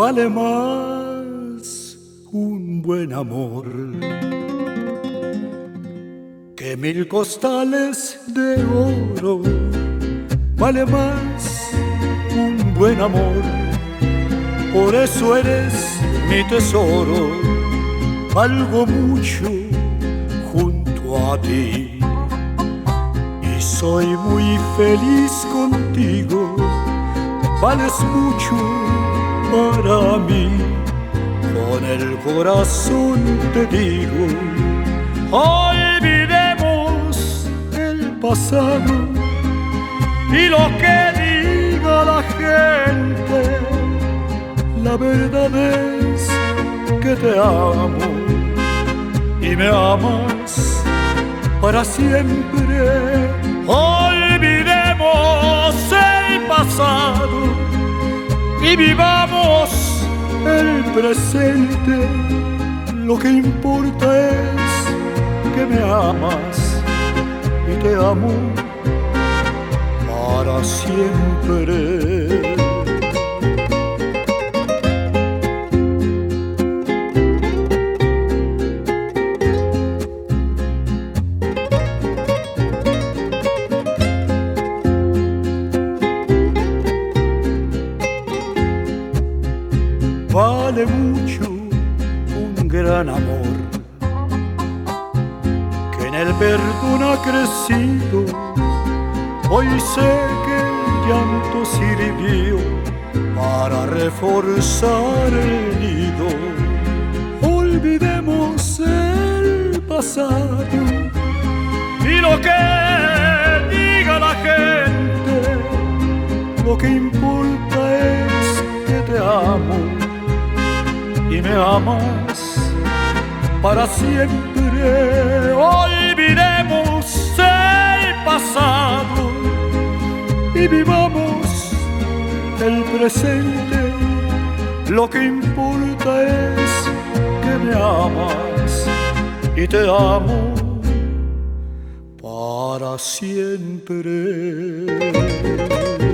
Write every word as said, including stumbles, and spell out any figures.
vale más un buen amor que mil costales de oro. Vale más un buen amor, por eso eres mi tesoro. Valgo mucho junto a ti y soy muy feliz contigo. Vales mucho para mí, con el corazón te digo. Olvidemos el pasado y lo que diga la gente. La verdad es que te amo y me amas para siempre. Olvidemos el pasado y vivamos el presente. Lo que importa es que me amas y te amo para siempre. Vale mucho un gran amor que en el perdón ha crecido. Hoy sé que el llanto sirvió para reforzar el nido. Olvidemos el pasado y lo que diga la gente. Lo que importa es que te amo y me amas para siempre. Olvidemos el pasado y vivamos el presente. Lo que importa es que me amas y te amo para siempre.